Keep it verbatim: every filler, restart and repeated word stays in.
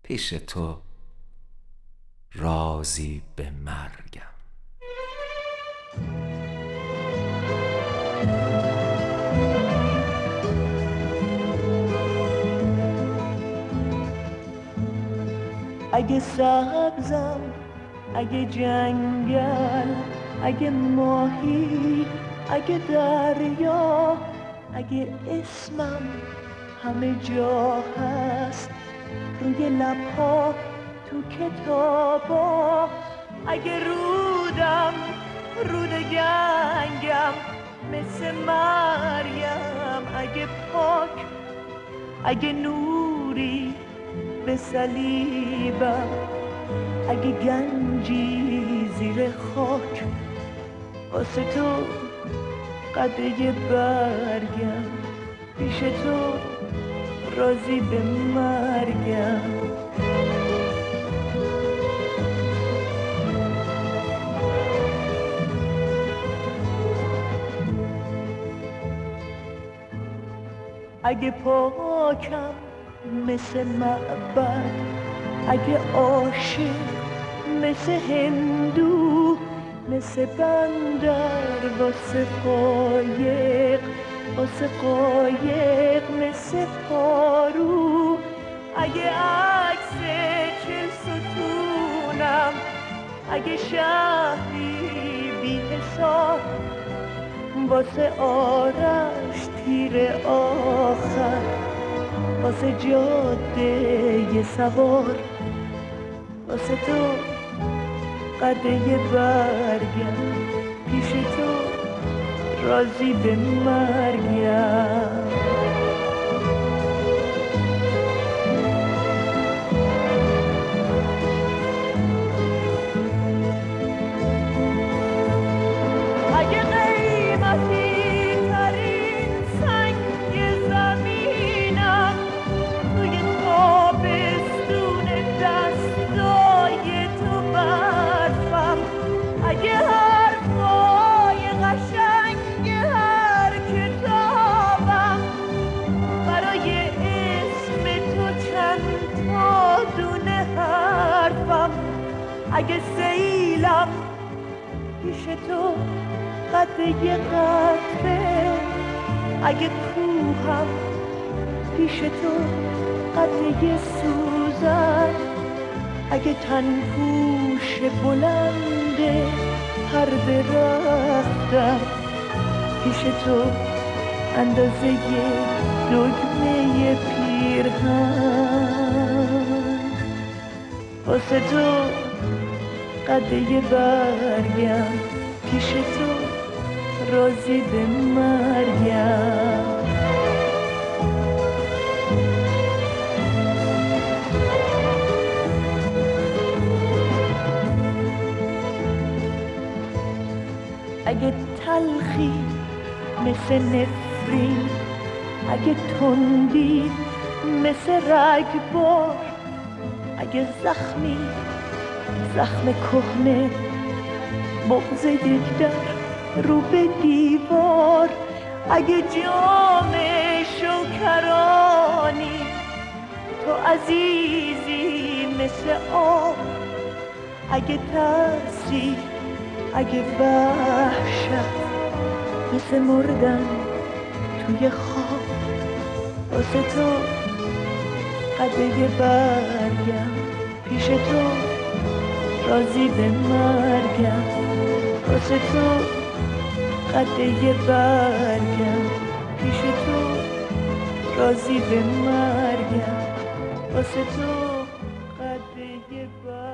پیش تو راضی به مرگم. اگه سبزم، اگه جنگل، اگه ماهی، اگه دریا، اگه اسمم همه جا هست، روی لبها، تو کتابا، اگه رودم رود گنگم مثل مریم، اگه پاک، اگه نوری به صلیبم، اگه گنجی زیر خاک، واسه تو قده برگم، پیش تو راضی به مرگم. اگه پاکم مثل معبد، اگه عاشق مثل هندو، مثل بندر واسه قایق، واسه قایق مثل پارو، اگه عکس چل ستونم، اگه شهری بی حساب، واسه آرش تیر آخر، واسه جاده سوار، واسه تو قده برگم، پیش تو راضی به مرگم. اگه قیمتی ترین سنگ زمینم، توی تابستون دستای تو برفم، اگه حرفای قشنگ هر کتابم برای اسم تو چند تا دونه حرفم، اگه سیلم پیش تو قده قطره، اگه کوهم پیش تو قده سوزن، اگه تن پوش بلنده هر درختم، پیش تو اندازه دگمه پیرهن، واسه تو قده برگم، پیش تو راضی به مرگم. اگه تلخی مثل نفرین، اگه تندی مثل رگبار، اگه زخمی زخم کهنه بغض یک در رو به دیوار، اگه جام شوکرانی تو عزیزی مثل آب، اگه ترسی، اگه وحشت مثل مردن توی خواب، واسه تو قده برگم، پیش تو راضی به مرگم، واسه تو قده برگم، پیش تو راضی به مرگم، واسه تو قده برگم.